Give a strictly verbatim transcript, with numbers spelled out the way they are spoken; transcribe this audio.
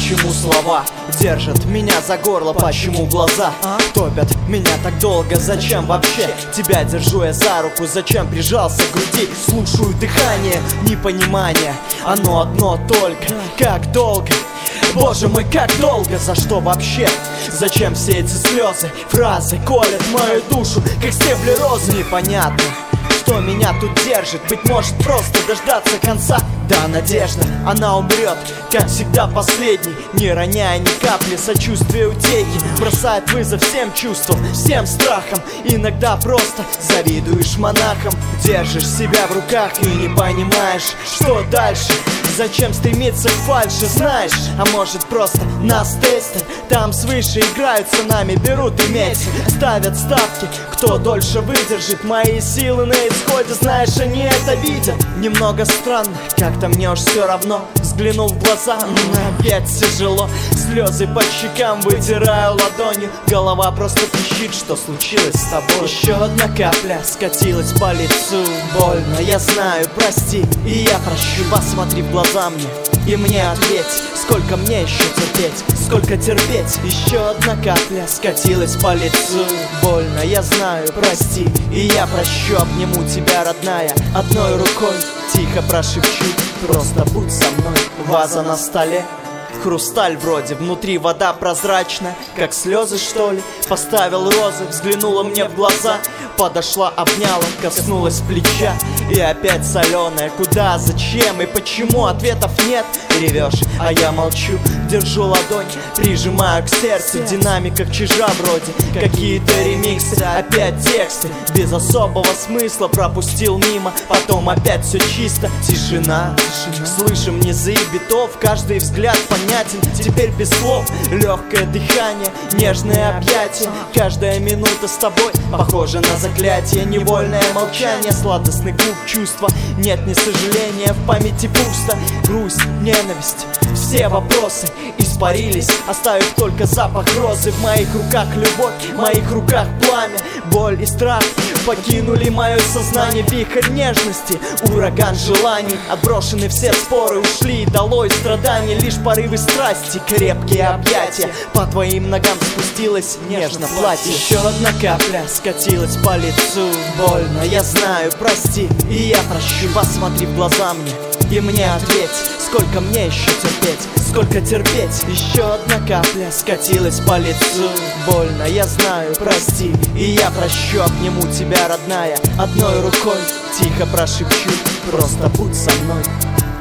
Почему слова держат меня за горло? Почему глаза топят меня так долго? Зачем вообще тебя держу я за руку? Зачем прижался к груди? Слушаю дыхание, непонимание. Оно одно только. Как долго? Боже мой, как долго? За что вообще? Зачем все эти слезы? Фразы колят мою душу, как стебли розы. Непонятно, что меня тут держит. Быть может, просто дождаться конца. Да, надежда, она умрет, как всегда последний, не роняя ни капли сочувствия, утехи. Бросает вызов всем чувствам, всем страхам. Иногда просто завидуешь монахам. Держишь себя в руках и не понимаешь, что дальше. Зачем стремиться к фальши, знаешь? А может просто нас тестят? Там свыше играются нами, берут и метят. Ставят ставки, кто дольше выдержит. Мои силы на исходе, знаешь, они это видят. Немного странно, как-то мне уж все равно. Взглянул в глаза, но опять тяжело. Слезы по щекам вытираю ладонью. Голова просто пищит, что случилось с тобой. Еще одна капля скатилась по лицу. Больно, я знаю, прости, и я прощу. Посмотри в глаза мне и мне ответь. Сколько мне еще терпеть, сколько терпеть? Еще одна капля скатилась по лицу. Больно, я знаю, прости, и я прощу. Обниму тебя, родная, одной рукой. Тихо прошепчу, просто будь со мной. Ваза на столе, хрусталь вроде, внутри вода прозрачная, как слезы, что ли. Поставил розы, взглянула мне в глаза. Подошла, обняла, коснулась плеча. И опять соленая. Куда, зачем и почему? Ответов нет. Ревешь, а я молчу. Держу ладонь, прижимаю к сердцу. Динамика чижа вроде, какие-то ремиксы. Опять тексты, без особого смысла. Пропустил мимо, потом опять все чисто. Тишина, слышим низы битов. Каждый взгляд понятен, теперь без слов. Легкое дыхание, нежные объятия. Каждая минута с тобой похожа на заклятие. Невольное молчание, сладостный клуб чувства. Нет ни сожаления, в памяти пусто. Грусть, ненависть, все вопросы испарились, оставив только запах розы. В моих руках любовь, в моих руках пламя. Боль и страх покинули мое сознание. Вихрь нежности, ураган желаний. Отброшены все споры, ушли долой страдания. Лишь порывы страсти, крепкие объятия. По твоим ногам спустилось нежно платье. Еще одна капля скатилась по лицу. Больно, я знаю, прости, и я прощу. Посмотри в глаза мне и мне ответь. Сколько мне еще терпеть, сколько терпеть? Еще одна капля скатилась по лицу. Больно, я знаю, прости, и я прощу. Обниму тебя, родная, одной рукой. Тихо прошепчу, просто будь со мной.